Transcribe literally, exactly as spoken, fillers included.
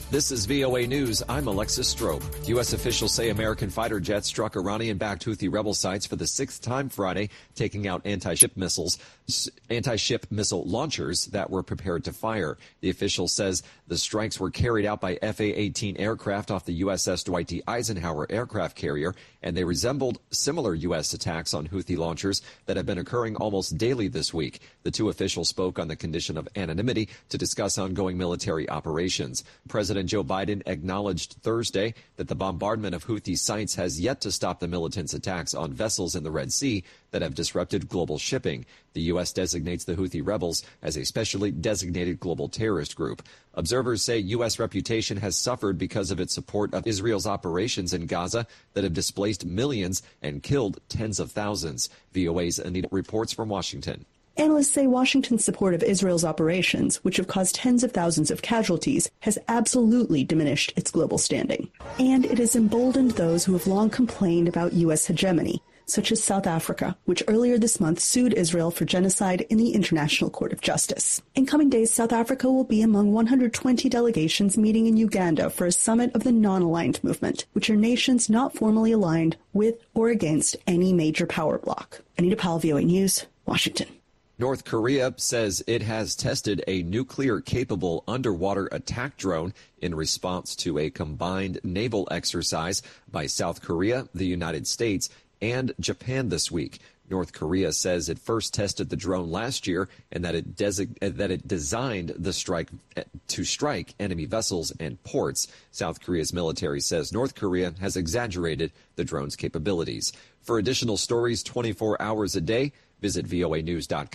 This is V O A News. I'm Alexis Strope. U S officials say American fighter jets struck Iranian-backed Houthi rebel sites for the sixth time Friday, taking out anti-ship missiles, anti-ship missile launchers that were prepared to fire. The official says the strikes were carried out by F A eighteen aircraft off the U S S Dwight D. Eisenhower aircraft carrier, and they resembled similar U S attacks on Houthi launchers that have been occurring almost daily this week. The two officials spoke on the condition of anonymity to discuss ongoing military operations. President Joe Biden acknowledged Thursday that the bombardment of Houthi sites has yet to stop the militants' attacks on vessels in the Red Sea that have disrupted global shipping. The U S designates the Houthi rebels as a specially designated global terrorist group. Observers say U S reputation has suffered because of its support of Israel's operations in Gaza that have displaced millions and killed tens of thousands. V O A's Anita reports from Washington. Analysts say Washington's support of Israel's operations, which have caused tens of thousands of casualties, has absolutely diminished its global standing. And it has emboldened those who have long complained about U S hegemony, such as South Africa, which earlier this month sued Israel for genocide in the International Court of Justice. In coming days, South Africa will be among one hundred twenty delegations meeting in Uganda for a summit of the non-aligned movement, which are nations not formally aligned with or against any major power bloc. Anita Powell, V O A News, Washington. North Korea says it has tested a nuclear-capable underwater attack drone in response to a combined naval exercise by South Korea, the United States, and Japan this week. North Korea says it first tested the drone last year and that it desi- that it designed the strike to strike enemy vessels and ports. South Korea's military says North Korea has exaggerated the drone's capabilities. For additional stories twenty-four hours a day, visit V O A news dot com.